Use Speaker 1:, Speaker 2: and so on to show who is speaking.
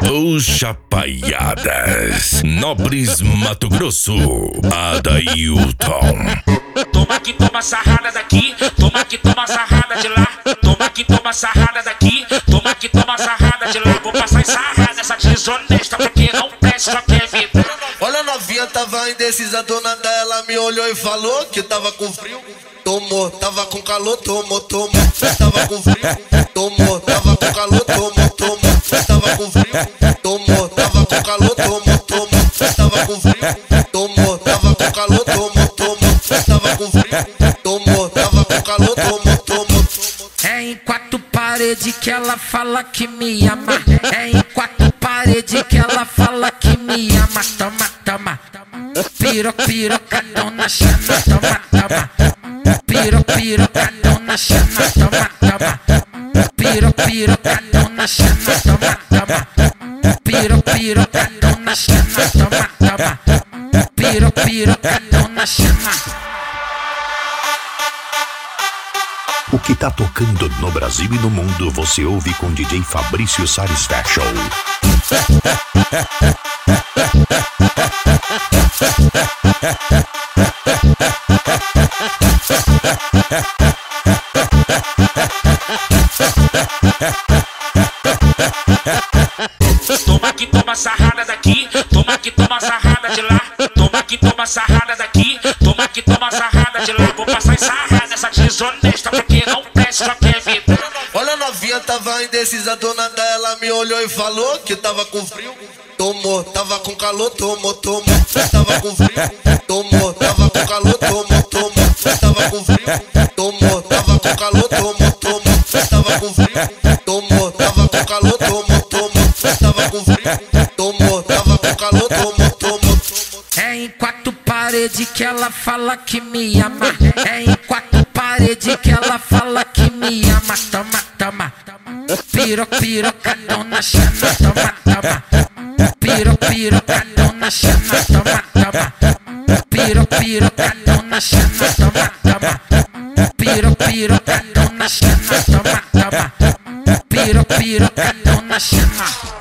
Speaker 1: Os Chapaiadas, Nobres, Mato Grosso, Adailton.
Speaker 2: Toma que toma sarrada daqui, toma que toma sarrada de lá. Toma que toma sarrada daqui, toma que toma sarrada de lá. Vou passar em sarrada essa desonesta porque não presta, só quer vida.
Speaker 3: Olha, a novinha tava indecisa, dona dela me olhou e falou que tava com frio. Tomou, tava com calor, tomou, tomou. Tava com frio, tomou, tava com calor, tomou, tomou. Tava com frio, tomou, tava com calor, tomou, tomou. Tava com frio, tomou, tava com calor, tomou, tomou. Tava com frio, tomou, tava com calor, tomou, tomou.
Speaker 4: É em quatro paredes que ela fala que me ama. É em quatro paredes que ela fala que me ama. Toma, toma, pirocadona chama. Toma, toma, pirocadona chama. Toma, toma, pirocadona chama. Toma, toma, pirocadona chama. Toma, toma, pirocadona chama.
Speaker 5: O que tá tocando no Brasil e no mundo você ouve com DJ Fabrício Sar Special.
Speaker 2: Toma que toma sarrada daqui, toma que toma sarrada de lá. Toma que toma sarrada daqui, toma que toma sarrada de lá. Vou passar em sarrada essa desonesta porque não presta, só quer vida.
Speaker 3: Olha, a novinha tava indecisa, dona dela me olhou e falou que tava com frio. Tomou, tava com calor, tomou, tomou. Tava com frio, tomou, tava com calor, tomou, tomou. Tava com frio, tomou, tava com calor, tomou, tomou. Tava com frio, tomou, tava com calor, tomou, tomou. Tava com frio, tomou, tava com calor, tomou, tomou.
Speaker 4: É em quatro paredes que ela fala que me ama. É em quatro paredes que ela fala que me ama. Toma, toma, pirocadona chama. Toma, toma, pirocadona chama. Toma, toma, pirocadona chama. Toma, toma, pirocadona chama. Toma, toma, pirocadona chama.